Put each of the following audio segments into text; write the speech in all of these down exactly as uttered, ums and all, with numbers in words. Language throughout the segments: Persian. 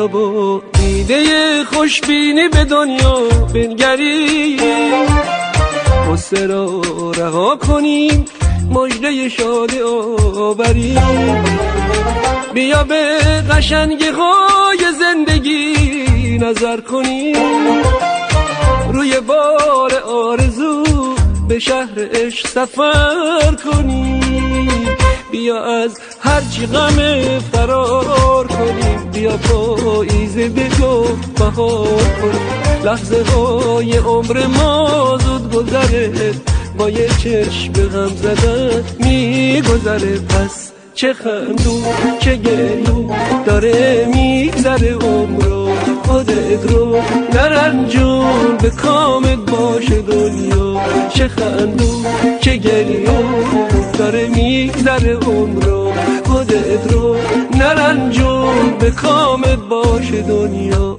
بیا با دیده خوشبینی به دنیا بنگریم، غصه را رها کنیم، مژده شادی آوریم. بیا به قشنگی های زندگی نظر کنیم، روی بار آرزو به شهر عشق سفر کنیم. بیا از هرچی غم فرار کنیم، بیا پاییز بگو بهار کنیم. لحظه های عمر ما زود گذره، با یه چشم به غم زدن میگذره. پس چه خندون چه گریون داره میگذره عمرو، خودت رو نرنجون به کامت باشه دنیا. چه خندون چه گریون داره میگذره عمرو، خودت رو نرنجون به کامت باشه دنیا.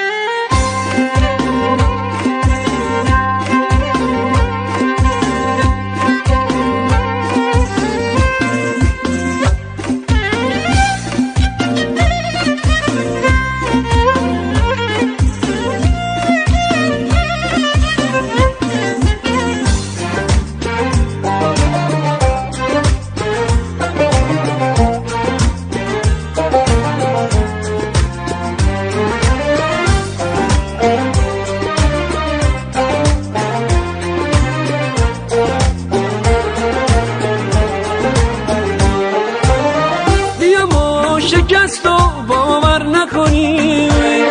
شکست و باور نکنی،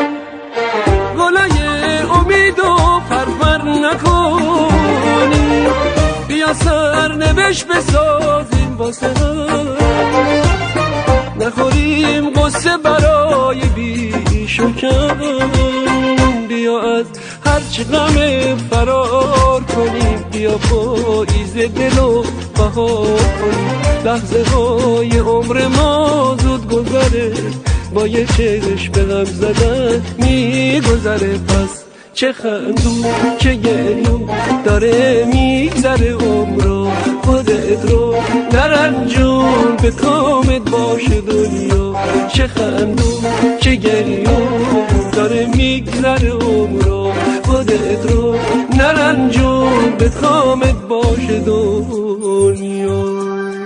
گلای امید و پرپر نکنی. بیا سرنوشت بسازیم واسه هم، نخوریم قصه برای بیش و کم. بیا از هرچی غم فرار کنیم، بیا پاییز دل و بهار کنیم. لحظه های عمر ما زود گذره، با یه چشم به غم زدن میگذره. پس چه خندون چه گریون داره میگذره عمرو، خودت رو نرنجون به کامت باشه دنیا. چه خندون چه گریون داره میگذره عمرو، خودت رو نرنجون به کامت باشه دنیا.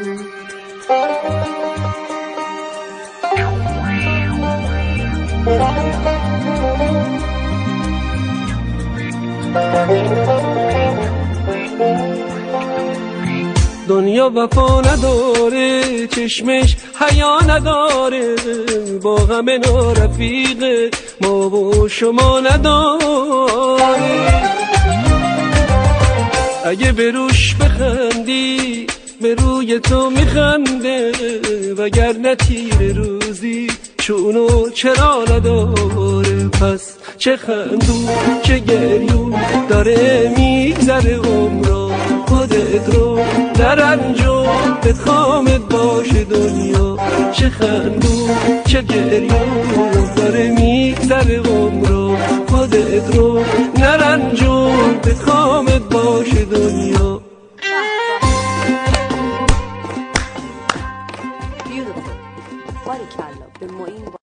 دنیا وفا نداره، چشمش حیا نداره، با غم نارفیق ما و شما نداره. اگه به روش بخندی به روی تو میخنده، وگرنه تیر روزی چونو چرا نداره. پس چه خندون چه گریون داره میگذره عمرو، خودت رو نرنجون به کامت باشه دنیا. چه خندون چه گریون داره میگذره عمرو، خودت رو نرنجون به کامت باشه دنیا. Beautiful. باریکلا به معین